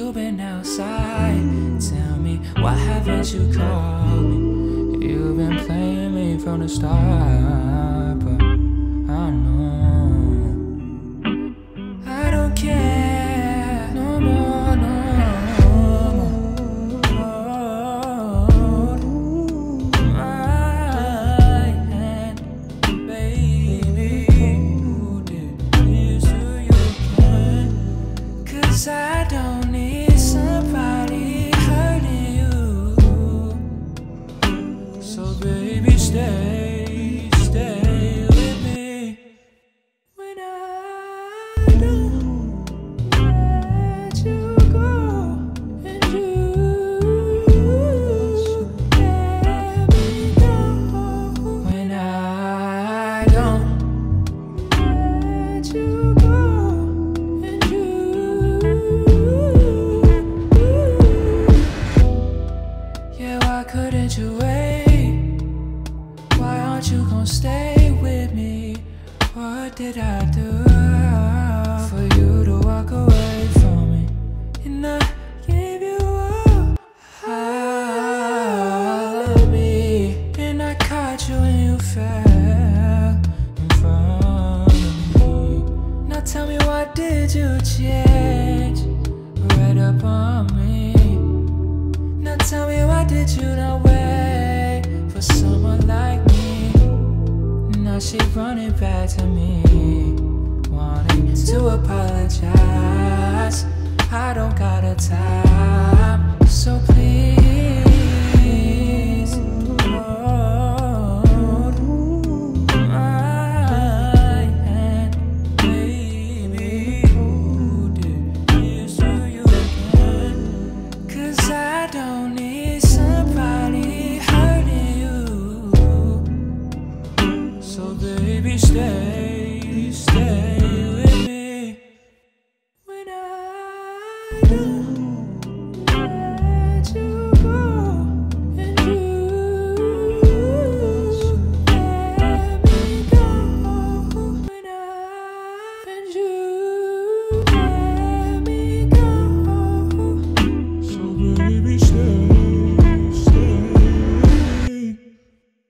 you've been outside. Tell me, why haven't you called me? You've been playing me from the start, but I know I don't care no more, no more. My hand, baby, who did this to you again? 'Cause I don't need somebody hurting you. So baby, stay with me. When I don't let you go, and you let me go. When I don't let you go, and you yeah, why couldn't you wait? Why aren't you gon' stay with me? What did I do for you to walk away from me? And I gave you all of me, and I caught you and you fell in front of me. Now tell me, what did you change right up on me? Now tell me, why did you not wait for someone like me? Now she running back to me, wanting to apologize. I don't got a time, so please hold my hand, baby. Who did this to you again? 'Cause I don't need somebody hurting you. So baby, stay with me. When I don't